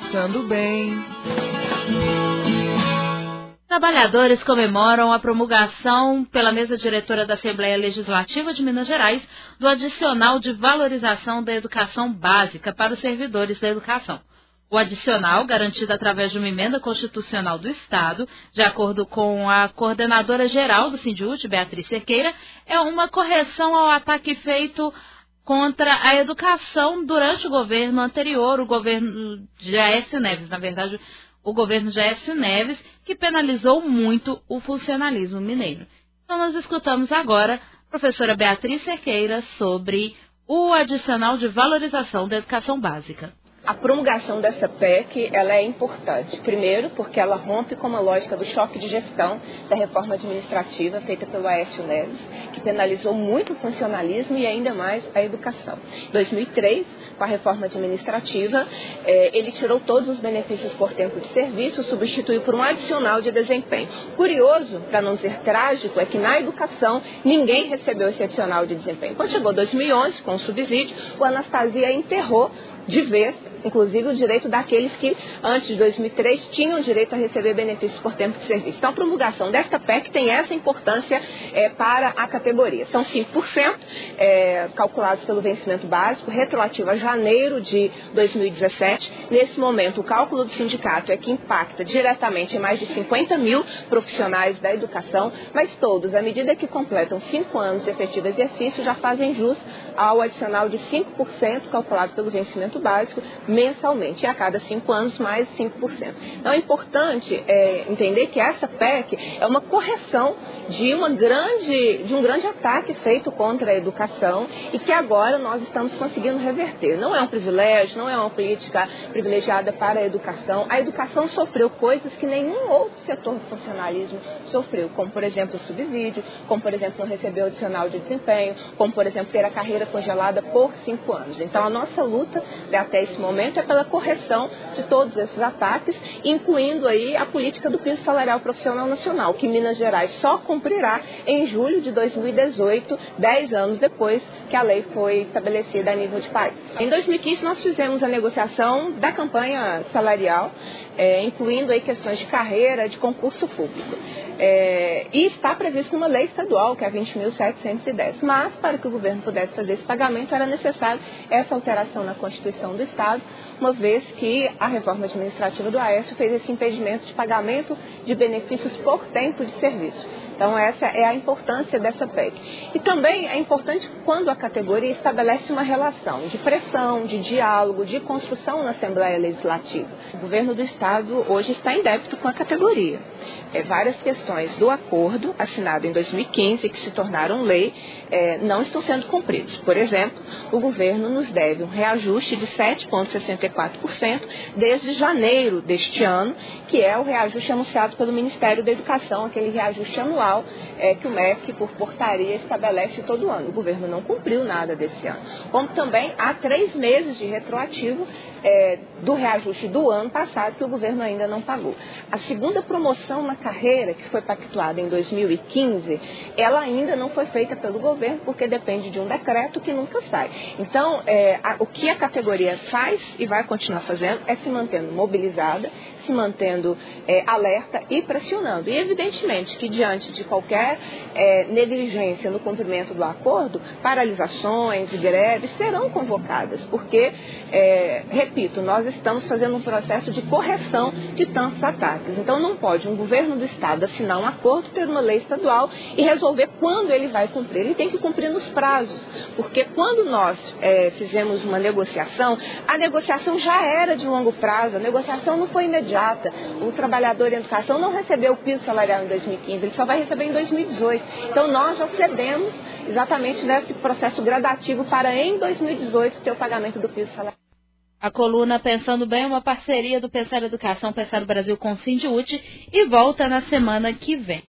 Pensando Bem. Trabalhadores comemoram a promulgação pela mesa diretora da Assembleia Legislativa de Minas Gerais do adicional de valorização da educação básica para os servidores da educação. O adicional, garantido através de uma emenda constitucional do Estado, de acordo com a coordenadora geral do Sindiúti, Beatriz Cerqueira, é uma correção ao ataque feito contra a educação durante o governo anterior, o governo de Aécio Neves, o governo de Aécio Neves, que penalizou muito o funcionalismo mineiro. Então nós escutamos agora a professora Beatriz Cerqueira sobre o adicional de valorização da educação básica. A promulgação dessa PEC ela é importante. Primeiro, porque ela rompe com uma lógica do choque de gestão da reforma administrativa feita pelo Aécio Neves, que penalizou muito o funcionalismo e ainda mais a educação. Em 2003, com a reforma administrativa, ele tirou todos os benefícios por tempo de serviço, substituiu por um adicional de desempenho. Curioso, para não dizer trágico, é que na educação ninguém recebeu esse adicional de desempenho. Quando chegou 2011, com o subsídio, o Anastasia enterrou de vez, inclusive, o direito daqueles que, antes de 2003, tinham direito a receber benefícios por tempo de serviço. Então, a promulgação desta PEC tem essa importância para a categoria. São 5% calculados pelo vencimento básico, retroativo a janeiro de 2017. Nesse momento, o cálculo do sindicato é que impacta diretamente em mais de 50 mil profissionais da educação, mas todos, à medida que completam 5 anos de efetivo exercício, já fazem jus ao adicional de 5% calculado pelo vencimento básico mensalmente, e a cada 5 anos mais 5%. Então é importante entender que essa PEC é uma correção de um grande ataque feito contra a educação e que agora nós estamos conseguindo reverter. Não é um privilégio, não é uma política privilegiada para a educação. A educação sofreu coisas que nenhum outro setor do funcionalismo sofreu, como por exemplo o subsídio, como por exemplo não receber o adicional de desempenho, como por exemplo ter a carreira congelada por 5 anos. Então a nossa luta até esse momento é pela correção de todos esses ataques, incluindo aí a política do piso salarial profissional nacional, que Minas Gerais só cumprirá em julho de 2018, 10 anos depois que a lei foi estabelecida a nível de país. Em 2015 nós fizemos a negociação da campanha salarial, incluindo aí questões de carreira, de concurso público. E está previsto uma lei estadual, que é a 20.710. Mas, para que o governo pudesse fazer esse pagamento, era necessário essa alteração na Constituição do Estado, uma vez que a reforma administrativa do Aécio fez esse impedimento de pagamento de benefícios por tempo de serviço. Então, essa é a importância dessa PEC. E também é importante quando a categoria estabelece uma relação de pressão, de diálogo, de construção na Assembleia Legislativa. O governo do Estado hoje está em débito com a categoria. Várias questões do acordo assinado em 2015, que se tornaram lei, não estão sendo cumpridas. Por exemplo, o governo nos deve um reajuste de 7,64% desde janeiro deste ano, que é o reajuste anunciado pelo Ministério da Educação, aquele reajuste anual que o MEC, por portaria, estabelece todo ano. O governo não cumpriu nada desse ano. Como também há 3 meses de retroativo do reajuste do ano passado, que o governo ainda não pagou. A segunda promoção na carreira, que foi pactuada em 2015, ela ainda não foi feita pelo governo, porque depende de um decreto que nunca sai. Então, o que a categoria faz e vai continuar fazendo é se mantendo mobilizada, se mantendo alerta e pressionando. E, evidentemente, que diante de qualquer negligência no cumprimento do acordo, paralisações e greves serão convocadas, porque, repito, nós estamos fazendo um processo de correção de tantos ataques. Então, não pode um governo do Estado assinar um acordo, ter uma lei estadual e resolver quando ele vai cumprir. Ele tem que cumprir nos prazos, porque quando nós fizemos uma negociação, a negociação já era de longo prazo, a negociação não foi imediata. O trabalhador em educação não recebeu o piso salarial em 2015, ele só vai receber em 2018. Então, nós já cedemos exatamente nesse processo gradativo para, em 2018, ter o pagamento do piso salarial. A coluna Pensando Bem é uma parceria do Pensar Educação, Pensar o Brasil com o Sindiúti e volta na semana que vem.